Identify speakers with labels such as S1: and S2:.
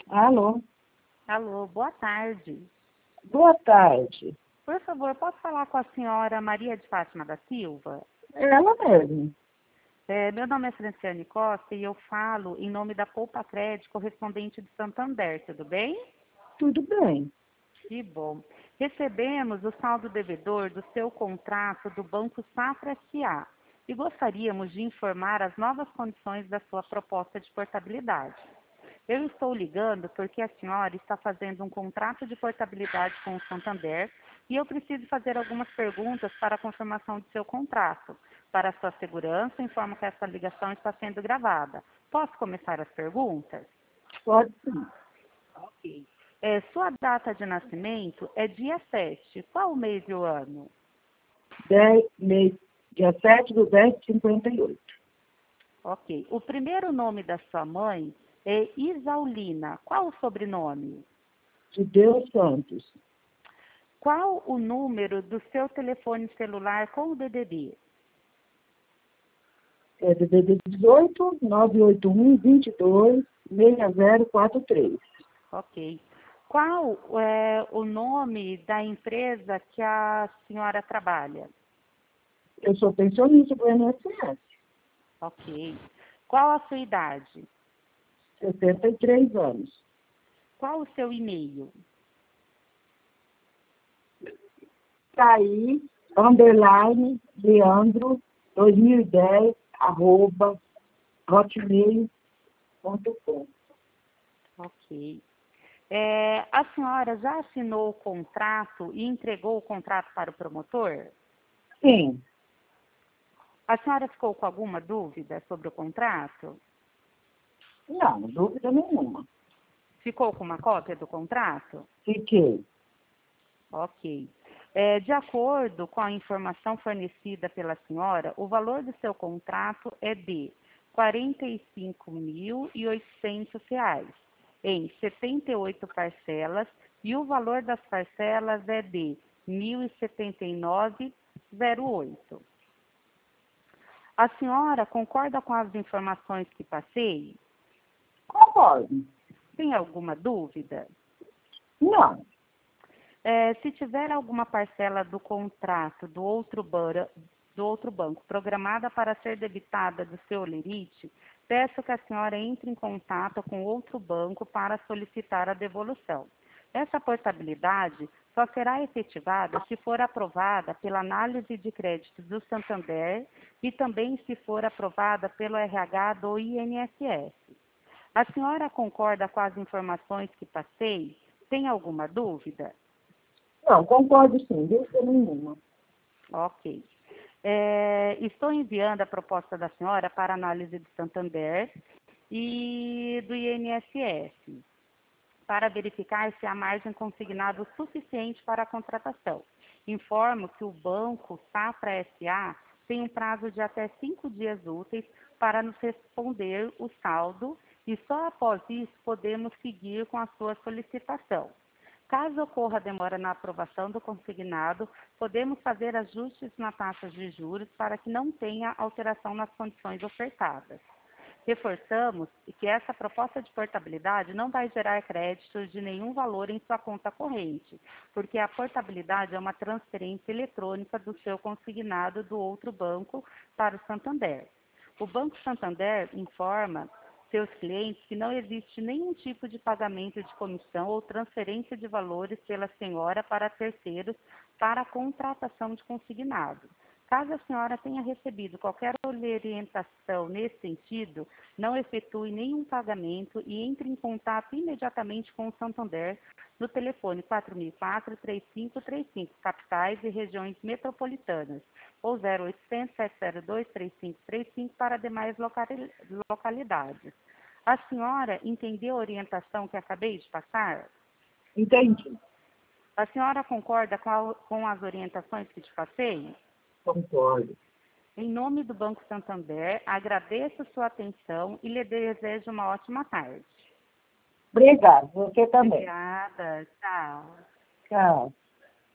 S1: Alô?
S2: Alô, boa tarde.
S1: Boa tarde.
S2: Por favor, posso falar com a senhora Maria de Fátima da Silva?
S1: Ela mesmo.
S2: Meu nome é Franciane Costa e eu falo em nome da Poupa Crédito correspondente de Santander, tudo bem?
S1: Tudo bem.
S2: Que bom. Recebemos o saldo devedor do seu contrato do Banco Safra S.A. e gostaríamos de informar as novas condições da sua proposta de portabilidade. Eu estou ligando porque a senhora está fazendo um contrato de portabilidade com o Santander e eu preciso fazer algumas perguntas para a confirmação de seu contrato. Para sua segurança, informo que essa ligação está sendo gravada. Posso começar as perguntas?
S1: Pode sim.
S2: Ok. Sua data de nascimento é dia 7. Qual o mês e o ano?
S1: Dia 7/10/58.
S2: Ok. O primeiro nome da sua mãe é Isaulina. Qual o sobrenome?
S1: De Deus Santos.
S2: Qual o número do seu telefone celular com o DDD?
S1: É DDD 18 981 22 6043.
S2: Ok. Qual é o nome da empresa que a senhora trabalha?
S1: Eu sou pensionista do INSS.
S2: Ok. Qual a sua idade?
S1: 63 anos.
S2: Qual o seu e-mail?
S1: Caí, underline, Leandro, 2010, @hotmail.com.
S2: Ok. A senhora já assinou o contrato e entregou o contrato para o promotor?
S1: Sim.
S2: A senhora ficou com alguma dúvida sobre o contrato?
S1: Não, dúvida nenhuma.
S2: Ficou com uma cópia do contrato?
S1: Fiquei.
S2: Ok. De acordo com a informação fornecida pela senhora, o valor do seu contrato é de R$ 45.800 em 78 parcelas e o valor das parcelas é de R$ 1.079,08. A senhora concorda com as informações que passei?
S1: Concordo.
S2: Tem alguma dúvida?
S1: Não.
S2: Se tiver alguma parcela do contrato do outro banco programada para ser debitada do seu lerite, peço que a senhora entre em contato com outro banco para solicitar a devolução. Essa portabilidade só será efetivada se for aprovada pela análise de crédito do Santander e também se for aprovada pelo RH do INSS. A senhora concorda com as informações que passei? Tem alguma dúvida?
S1: Não, concordo sim, dúvida nenhuma.
S2: Ok. Estou enviando a proposta da senhora para análise do Santander e do INSS, para verificar se há margem consignada o suficiente para a contratação. Informo que o Banco Safra S.A. tem um prazo de até 5 dias úteis para nos responder o saldo e só após isso podemos seguir com a sua solicitação. Caso ocorra demora na aprovação do consignado, podemos fazer ajustes na taxa de juros para que não tenha alteração nas condições ofertadas. Reforçamos que essa proposta de portabilidade não vai gerar créditos de nenhum valor em sua conta corrente, porque a portabilidade é uma transferência eletrônica do seu consignado do outro banco para o Santander. O Banco Santander informa seus clientes que não existe nenhum tipo de pagamento de comissão ou transferência de valores pela senhora para terceiros para a contratação de consignado. Caso a senhora tenha recebido qualquer orientação nesse sentido, não efetue nenhum pagamento e entre em contato imediatamente com o Santander no telefone 4004-3535, capitais e regiões metropolitanas, ou 0800-702-3535 para demais localidades. A senhora entendeu a orientação que acabei de passar?
S1: Entendi.
S2: A senhora concorda com as orientações que te passei?
S1: Concordo.
S2: Em nome do Banco Santander, agradeço sua atenção e lhe desejo uma ótima tarde.
S1: Obrigada, você também.
S2: Obrigada, tchau.
S1: Tchau.